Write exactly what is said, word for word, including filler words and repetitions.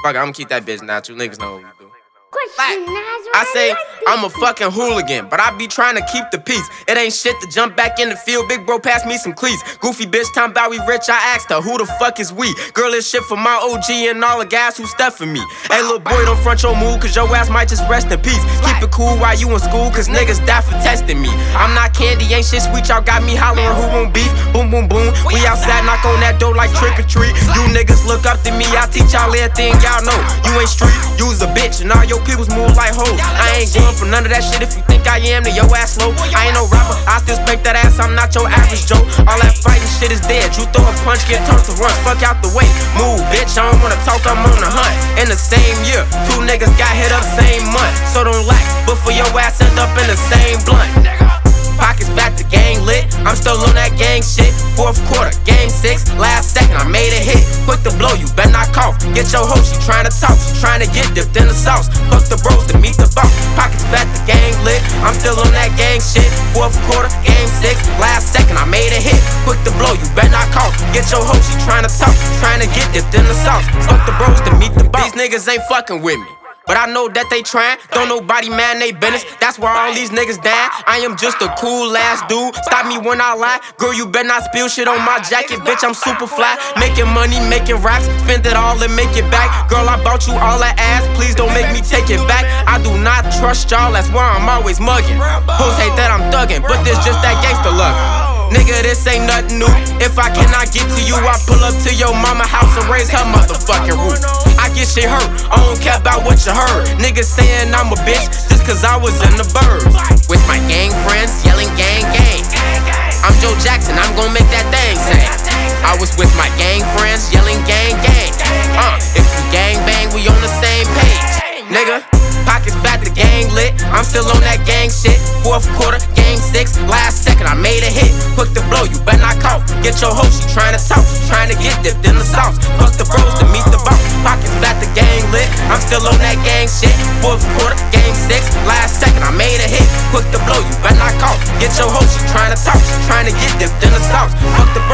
Fuck it, I'ma keep that bitch natural. Niggas know what we do. I say I'm a fucking hooligan, but I be trying to keep the peace. It ain't shit to jump back in the field. Big bro, pass me some cleats. Goofy bitch, time about we rich. I asked her, who the fuck is we? Girl, this shit for my O G and all the guys who step for me. Hey, little boy, don't front your mood, cause your ass might just rest in peace. Keep it cool while you in school, cause niggas die for testing me. I'm not candy, ain't shit sweet. Y'all got me hollering, who want beef? Boom, boom, boom. We outside, knock on that door like trick or treat. You niggas look up to me, I teach y'all everything y'all know. You ain't street, you's a bitch, and all your peoples move like hoes. I ain't going for none of that shit. If you think I am, then your ass slow. I ain't no rapper, I still spank that ass. I'm not your average Joe. All that fighting shit is dead. You throw a punch, get turned to run. Fuck out the way, move, bitch. I don't wanna talk, I'm on the hunt. In the same year, two niggas got hit up same month. So don't lack, but for your ass end up in the same blunt. Pockets back, the gang lit. I'm still on that gang shit. Fourth quarter, game six, last second, I made a hit. Quick to blow, you better not cough. Get your hoe, she tryna talk, she tryna get dipped in the sauce. Fuck the bros to meet the boss. Pockets back, the gang lit. I'm still on that gang shit. Fourth quarter, game six, last second, I made a hit. Quick to blow, you better not cough. Get your hoe, she tryna talk, she tryna get dipped in the sauce. Fuck the bros to meet the boss. These niggas ain't fucking with me, but I know that they trying. Don't nobody man they business. That's why all these niggas dying. I am just a cool ass dude. Stop me when I lie. Girl, you better not spill shit on my jacket. Bitch, I'm super fly. Making money, making raps. Spend it all and make it back. Girl, I bought you all that ass. Please don't make me take it back. I do not trust y'all. That's why I'm always mugging. Hoes hate that I'm thugging, but this just that gangster loving. Nigga, this ain't nothing new. If I cannot get to you, I pull up to your mama house and raise her motherfucking roof. I get shit hurt, I don't care about what you heard. Niggas saying I'm a bitch just cause I was in the birds. With my gang friends yelling gang gang. I'm Joe Jackson, I'm gon' make that thing sing. I was with my gang friends yelling gang gang. Uh, if you gang bang, we on the same page. Nigga, pockets back, the gang lit. I'm still on that gang shit. Fourth quarter, game six, last second, I made a hit. Quick to blow, you better not cough. Get your hoe, she tryna talk, she tryna get dipped in the sauce. Fuck the bros to meet the boss. Pockets back, the gang lit. I'm still on that gang shit. Fourth quarter, game six, last second, I made a hit. Quick to blow, you better not cough. Get your hoe, she tryna talk, she tryna get dipped in the sauce. Fuck the